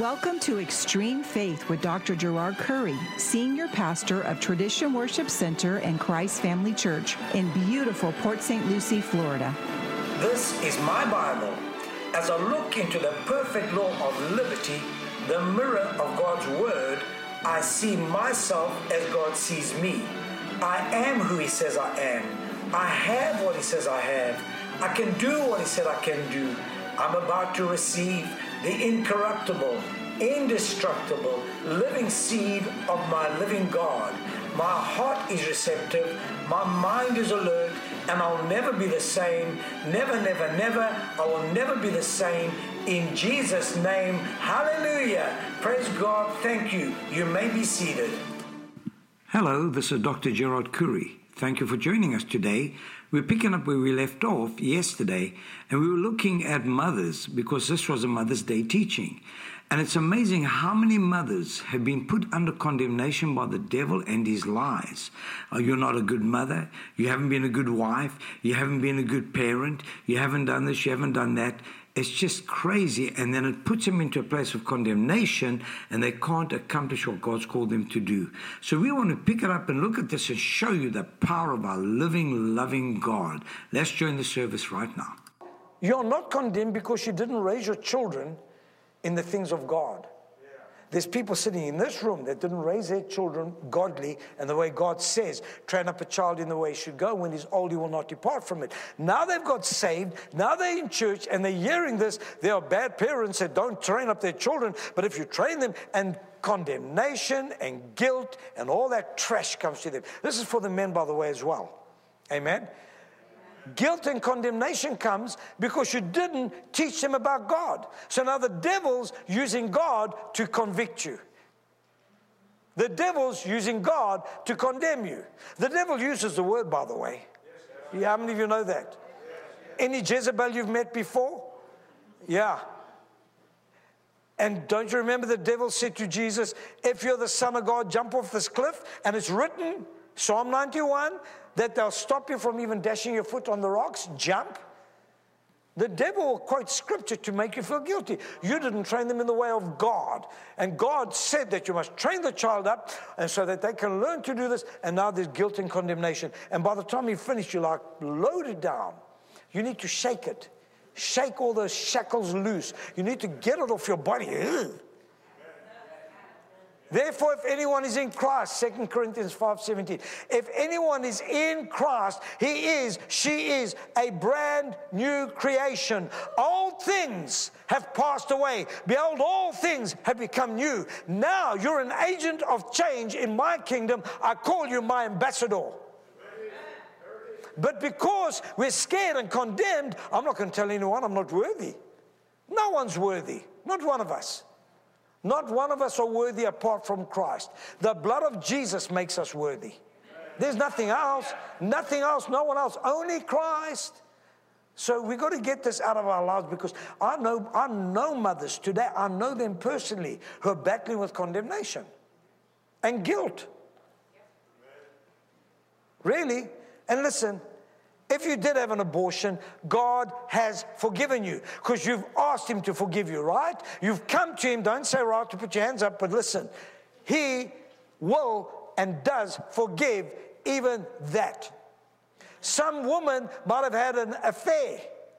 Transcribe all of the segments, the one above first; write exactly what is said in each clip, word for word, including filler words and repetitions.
Welcome to Extreme Faith with Doctor Gerard Curry, Senior Pastor of Tradition Worship Center and Christ Family Church in beautiful Port Saint Lucie, Florida. This is my Bible. As I look into the perfect law of liberty, the mirror of God's Word, I see myself as God sees me. I am who He says I am. I have what He says I have. I can do what He said I can do. I'm about to receive the incorruptible, indestructible, living seed of my living God. My heart is receptive, my mind is alert, and I'll never be the same. Never, never, never. I will never be the same. In Jesus' name, hallelujah. Praise God. Thank you. You may be seated. Hello, this is Doctor Gerard Curry. Thank you for joining us today. We're picking up where we left off yesterday, and we were looking at mothers because this was a Mother's Day teaching. And it's amazing how many mothers have been put under condemnation by the devil and his lies. Oh, you're not a good mother. You haven't been a good wife. You haven't been a good parent. You haven't done this. You haven't done that. It's just crazy. And then it puts them into a place of condemnation, and they can't accomplish what God's called them to do. So we want to pick it up and look at this and show you the power of our living, loving God. Let's join the service right now. You're not condemned because you didn't raise your children in the things of God. Yeah. There's people sitting in this room that didn't raise their children godly and the way God says, train up a child in the way he should go. When he's old, he will not depart from it. Now they've got saved. Now they're in church and they're hearing this. There are bad parents that don't train up their children. But if you train them, and condemnation and guilt and all that trash comes to them. This is for the men, by the way, as well. Amen. Guilt and condemnation comes because you didn't teach them about God. So now the devil's using God to convict you. The devil's using God to condemn you. The devil uses the word, by the way. Yeah, how many of you know that? Any Jezebel you've met before? Yeah. And don't you remember the devil said to Jesus, if you're the Son of God, jump off this cliff. And it's written, Psalm ninety-one, that they'll stop you from even dashing your foot on the rocks. Jump. The devil will quote scripture to make you feel guilty. You didn't train them in the way of God. And God said that you must train the child up and so that they can learn to do this. And now there's guilt and condemnation. And by the time you finish, you're like loaded down. You need to shake it. Shake all those shackles loose. You need to get it off your body. Ugh. Therefore, if anyone is in Christ, Second Corinthians five seventeen, if anyone is in Christ, he is, she is a brand new creation. Old things have passed away. Behold, all things have become new. Now you're an agent of change in my kingdom. I call you my ambassador. But because we're scared and condemned, I'm not going to tell anyone I'm not worthy. No one's worthy. Not one of us. Not one of us are worthy apart from Christ. The blood of Jesus makes us worthy. There's nothing else. Nothing else. No one else. Only Christ. So we've got to get this out of our lives because I know, I know mothers today. I know them personally who are battling with condemnation and guilt. Really? And listen, if you did have an abortion, God has forgiven you because you've asked Him to forgive you, right? You've come to Him. Don't say, right, to put your hands up, but listen. He will and does forgive even that. Some woman might have had an affair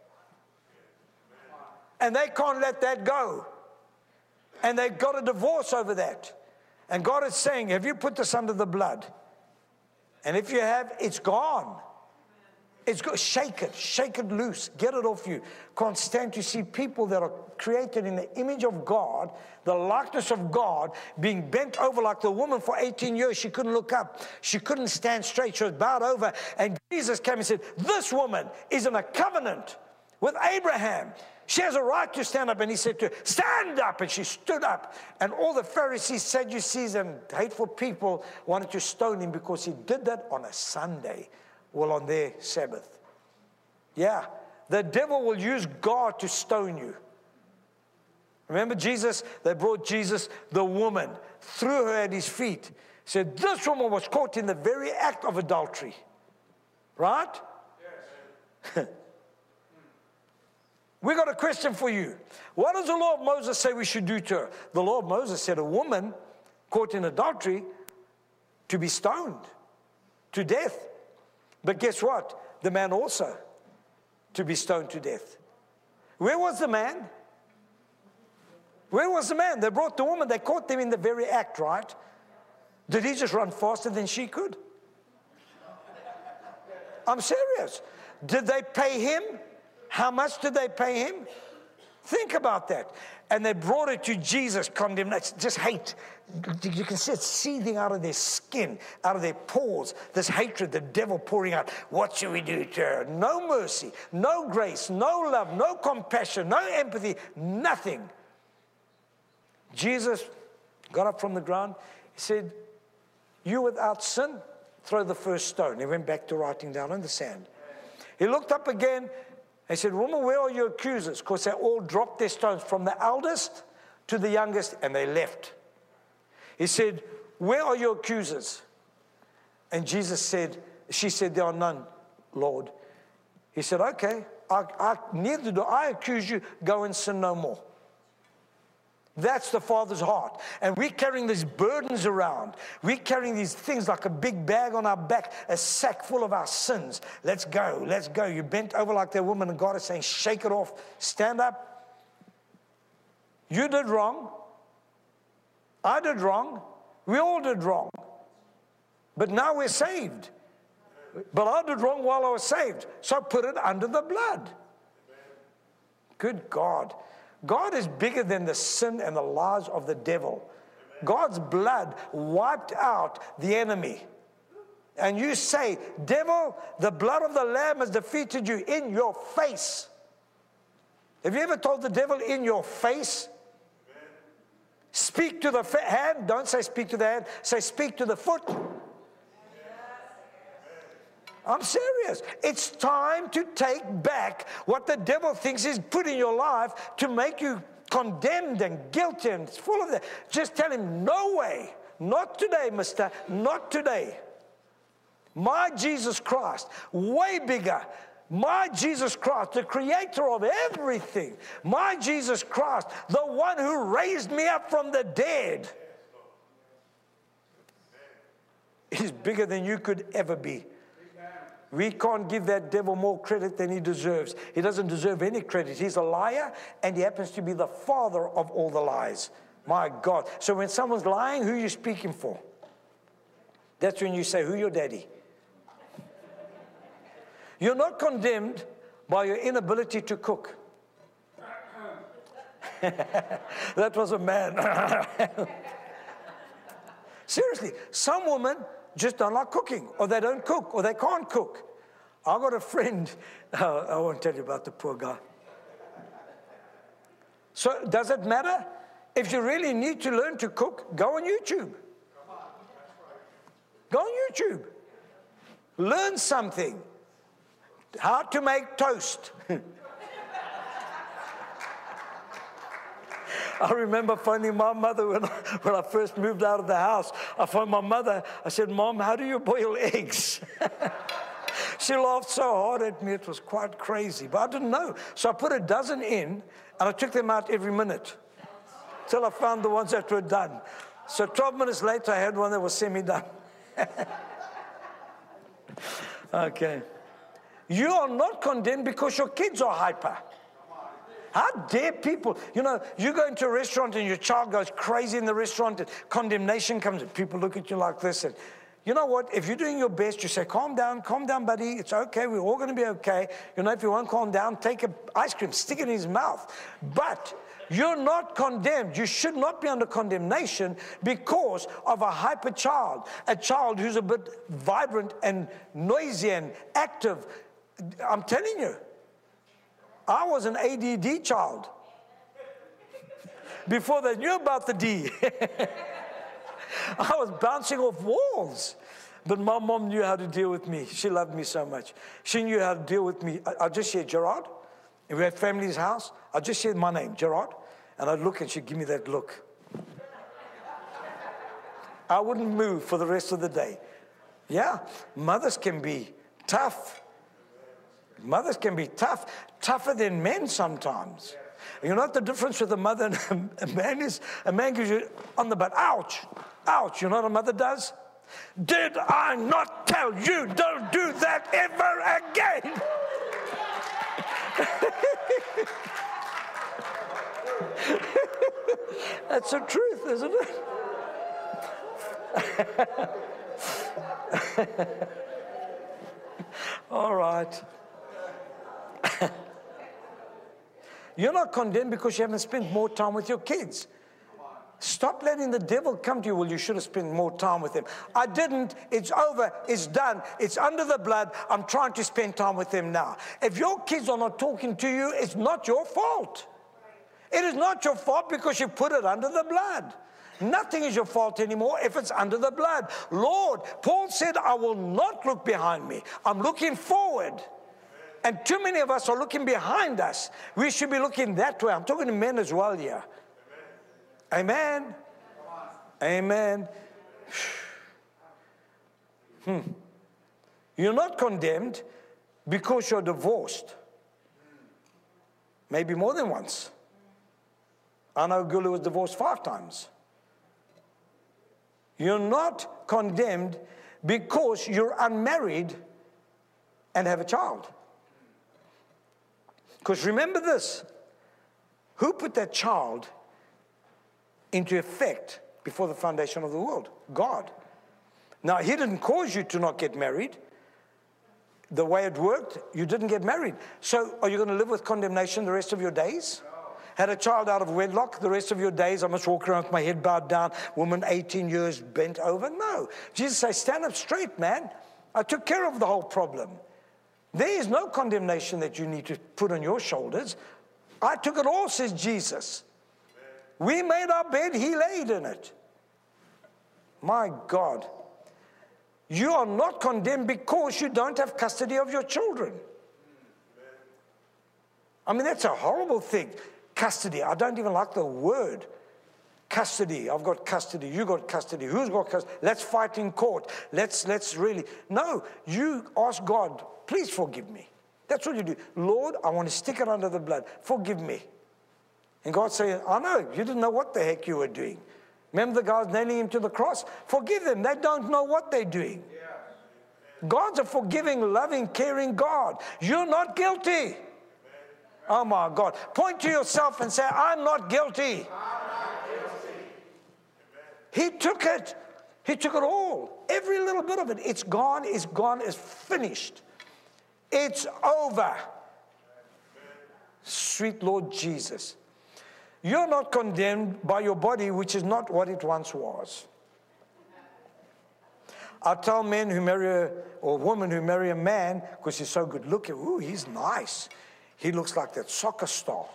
and they can't let that go. And they got a divorce over that. And God is saying, have you put this under the blood? And if you have, it's gone. It's go, shake it, shake it loose, get it off you. Can't stand to see people that are created in the image of God, the likeness of God, being bent over like the woman for eighteen years. She couldn't look up. She couldn't stand straight. She was bowed over. And Jesus came and said, this woman is in a covenant with Abraham. She has a right to stand up. And he said to her, stand up. And she stood up. And all the Pharisees, Sadducees, and hateful people wanted to stone him because he did that on a Sunday. Well, on their Sabbath. Yeah, the devil will use God to stone you. Remember Jesus? They brought Jesus, the woman, threw her at his feet. Said, this woman was caught in the very act of adultery. Right? Yes. We got a question for you. What does the law of Moses say we should do to her? The law of Moses said a woman caught in adultery to be stoned to death. But guess what? The man also to be stoned to death. Where was the man? Where was the man? They brought the woman. They caught them in the very act, right? Did he just run faster than she could? I'm serious. Did they pay him? How much did they pay him? Think about that. And they brought it to Jesus, condemnation, just hate. You can see it seething out of their skin, out of their pores, this hatred, the devil pouring out. What should we do to her? No mercy, no grace, no love, no compassion, no empathy, nothing. Jesus got up from the ground. He said, you without sin, throw the first stone. He went back to writing down on the sand. He looked up again. He said, woman, where are your accusers? Because they all dropped their stones from the eldest to the youngest, and they left. He said, where are your accusers? And Jesus said, she said, there are none, Lord. He said, okay, I, I, neither do I accuse you. Go and sin no more. That's the Father's heart. And we're carrying these burdens around. We're carrying these things like a big bag on our back, a sack full of our sins. Let's go, let's go. You bent over like that woman, and God is saying, shake it off. Stand up. You did wrong. I did wrong. We all did wrong. But now we're saved. But I did wrong while I was saved. So put it under the blood. Good God. God is bigger than the sin and the lies of the devil. God's blood wiped out the enemy. And you say, devil, the blood of the Lamb has defeated you in your face. Have you ever told the devil in your face? Speak to the hand. Don't say speak to the hand. Say speak to the foot. I'm serious. It's time to take back what the devil thinks he's put in your life to make you condemned and guilty and full of that. Just tell him, no way. Not today, mister. Not today. My Jesus Christ, way bigger. My Jesus Christ, the creator of everything. My Jesus Christ, the one who raised me up from the dead. Is bigger than you could ever be. We can't give that devil more credit than he deserves. He doesn't deserve any credit. He's a liar, and he happens to be the father of all the lies. My God. So when someone's lying, who are you speaking for? That's when you say, who your daddy? You're not condemned by your inability to cook. That was a man. Seriously, some women just don't like cooking, or they don't cook, or they can't cook. I got a friend, uh, I won't tell you about the poor guy. So does it matter? If you really need to learn to cook, go on YouTube. Go on YouTube. Learn something. How to make toast. I remember phoning my mother when I, when I first moved out of the house. I phoned my mother. I said, Mom, how do you boil eggs? She laughed so hard at me, it was quite crazy. But I didn't know. So I put a dozen in, and I took them out every minute till I found the ones that were done. So twelve minutes later, I had one that was semi-done. Okay. You are not condemned because your kids are hyper. How dare people, you know, you go into a restaurant and your child goes crazy in the restaurant and condemnation comes and people look at you like this. And you know what? If you're doing your best, you say, calm down, calm down, buddy. It's okay. We're all going to be okay. You know, if you won't calm down, take an ice cream, stick it in his mouth. But you're not condemned. You should not be under condemnation because of a hyper child, a child who's a bit vibrant and noisy and active. I'm telling you. I was an A D D child before they knew about the D. I was bouncing off walls. But my mom knew how to deal with me. She loved me so much. She knew how to deal with me. I, I just said, Gerard, if we had family's house, I just said my name, Gerard, and I'd look and she'd give me that look. I wouldn't move for the rest of the day. Yeah, mothers can be tough. Mothers can be tough, tougher than men sometimes. You know what the difference with a mother and a man is? A man gives you on the butt, ouch, ouch. You know what a mother does? Did I not tell you don't do that ever again? That's the truth, isn't it? All right. You're not condemned because you haven't spent more time with your kids. Stop letting the devil come to you. Well, you should have spent more time with them. I didn't. It's over. It's done. It's under the blood. I'm trying to spend time with them now. If your kids are not talking to you, it's not your fault. It is not your fault because you put it under the blood. Nothing is your fault anymore if it's under the blood. Lord, Paul said, I will not look behind me. I'm looking forward. And too many of us are looking behind us. We should be looking that way. I'm talking to men as well here. Amen. Amen. Hmm. You're not condemned because you're divorced. Maybe more than once. I know a girl who was divorced five times. You're not condemned because you're unmarried and have a child. Because remember this, who put that child into effect before the foundation of the world? God. Now, he didn't cause you to not get married. The way it worked, you didn't get married. So are you going to live with condemnation the rest of your days? Had a child out of wedlock, the rest of your days, I must walk around with my head bowed down, woman eighteen years bent over? No. Jesus says, stand up straight, man. I took care of the whole problem. There is no condemnation that you need to put on your shoulders. I took it all, says Jesus. We made our bed, he laid in it. My God. You are not condemned because you don't have custody of your children. I mean, that's a horrible thing. Custody. I don't even like the word. Custody. I've got custody. You got custody. Who's got custody? Let's fight in court. Let's, let's really. No, you ask God, please forgive me. That's what you do. Lord, I want to stick it under the blood. Forgive me. And God says, I know, you didn't know what the heck you were doing. Remember the guys nailing him to the cross? Forgive them. They don't know what they're doing. God's a forgiving, loving, caring God. You're not guilty. Oh my God. Point to yourself and say, I'm not guilty. I'm not guilty. He took it. He took it all. Every little bit of it. It's gone, it's gone, it's finished. It's over. Sweet Lord Jesus. You're not condemned by your body, which is not what it once was. I tell men who marry a, or women who marry a man, because he's so good looking, ooh, he's nice. He looks like that soccer star.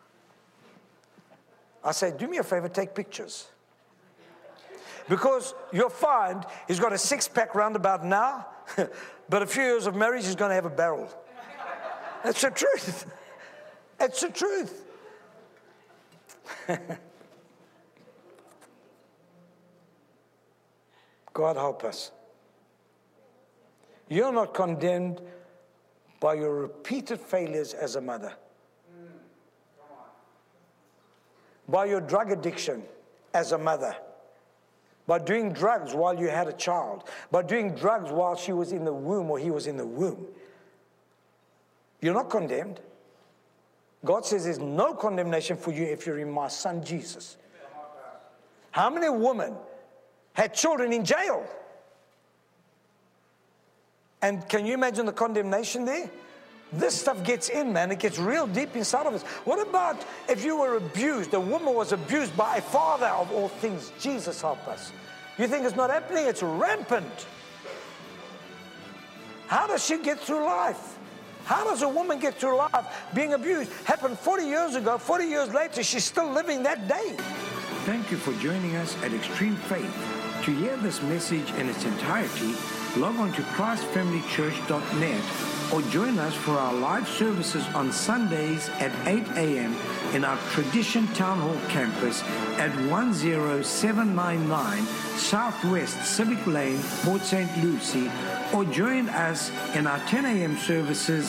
I say, do me a favor, take pictures. Because you'll find he's got a six-pack roundabout now, but a few years of marriage, he's going to have a barrel. That's the truth. It's the truth. God help us. You're not condemned by your repeated failures as a mother, by your drug addiction as a mother, by doing drugs while you had a child, by doing drugs while she was in the womb or he was in the womb. You're not condemned. God says there's no condemnation for you if you're in my son Jesus. How many women had children in jail? And can you imagine the condemnation there? This stuff gets in, man. It gets real deep inside of us. What about if you were abused? A woman was abused by a father of all things. Jesus help us. You think it's not happening? It's rampant. How does she get through life? How does a woman get through life being abused? Happened forty years ago. forty years later, she's still living that day. Thank you for joining us at Extreme Faith. To hear this message in its entirety, log on to christ family church dot net or join us for our live services on Sundays at eight a.m. in our Tradition Town Hall campus at one oh seven nine nine Southwest Civic Lane, Port Saint Lucie, or join us in our ten a.m. services